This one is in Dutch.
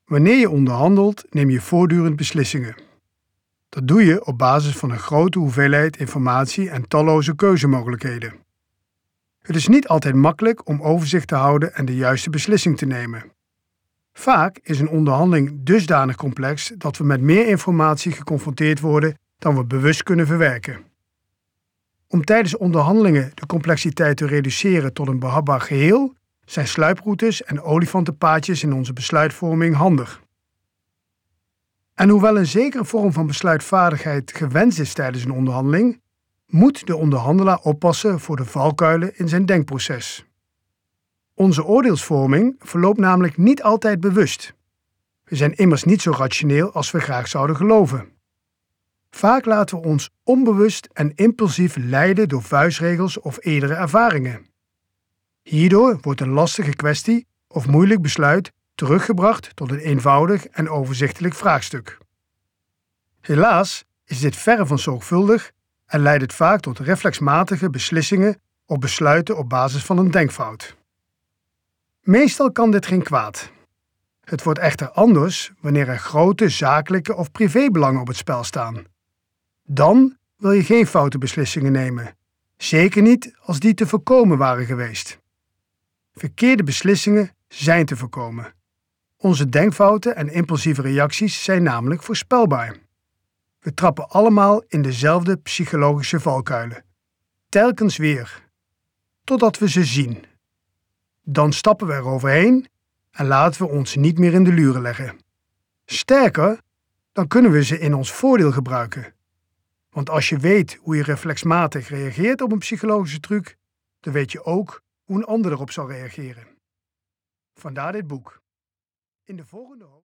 Wanneer je onderhandelt, neem je voortdurend beslissingen. Dat doe je op basis van een grote hoeveelheid informatie en talloze keuzemogelijkheden. Het is niet altijd makkelijk om overzicht te houden en de juiste beslissing te nemen. Vaak is een onderhandeling dusdanig complex dat we met meer informatie geconfronteerd worden dan we bewust kunnen verwerken. Om tijdens onderhandelingen de complexiteit te reduceren tot een behapbaar geheel, zijn sluiproutes en olifantenpaadjes in onze besluitvorming handig. En hoewel een zekere vorm van besluitvaardigheid gewenst is tijdens een onderhandeling, moet de onderhandelaar oppassen voor de valkuilen in zijn denkproces. Onze oordeelsvorming verloopt namelijk niet altijd bewust. We zijn immers niet zo rationeel als we graag zouden geloven. Vaak laten we ons onbewust en impulsief leiden door vuistregels of eerdere ervaringen. Hierdoor wordt een lastige kwestie of moeilijk besluit teruggebracht tot een eenvoudig en overzichtelijk vraagstuk. Helaas is dit verre van zorgvuldig en leidt het vaak tot reflexmatige beslissingen of besluiten op basis van een denkfout. Meestal kan dit geen kwaad. Het wordt echter anders wanneer er grote zakelijke of privébelangen op het spel staan. Dan wil je geen foute beslissingen nemen, zeker niet als die te voorkomen waren geweest. Verkeerde beslissingen zijn te voorkomen. Onze denkfouten en impulsieve reacties zijn namelijk voorspelbaar. We trappen allemaal in dezelfde psychologische valkuilen. Telkens weer. Totdat we ze zien. Dan stappen we eroverheen en laten we ons niet meer in de luren leggen. Sterker, dan kunnen we ze in ons voordeel gebruiken. Want als je weet hoe je reflexmatig reageert op een psychologische truc, dan weet je ook hoe een ander erop zal reageren. Vandaar dit boek. In de volgende